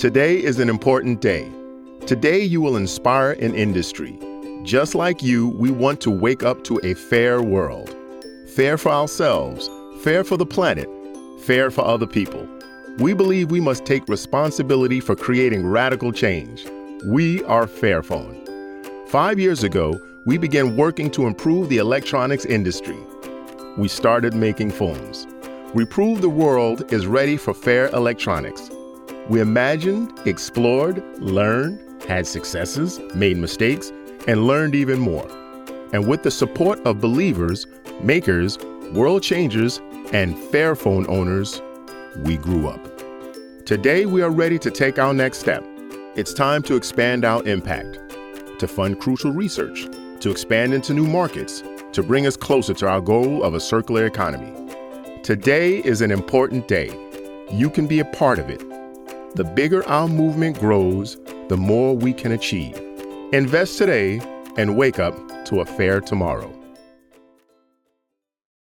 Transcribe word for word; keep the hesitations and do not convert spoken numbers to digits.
Today is an important day. Today you will inspire an industry. Just like you, we want to wake up to a fair world. Fair for ourselves, fair for the planet, fair for other people. We believe we must take responsibility for creating radical change. We are Fairphone. Five years ago, we began working to improve the electronics industry. We started making phones. We proved the world is ready for fair electronics. We imagined, explored, learned, had successes, made mistakes, and learned even more. And with the support of believers, makers, world changers, and Fairphone owners, we grew up. Today, we are ready to take our next step. It's time to expand our impact, to fund crucial research, to expand into new markets, to bring us closer to our goal of a circular economy. Today is an important day. You can be a part of it. The bigger our movement grows, the more we can achieve. Invest today and wake up to a fair tomorrow.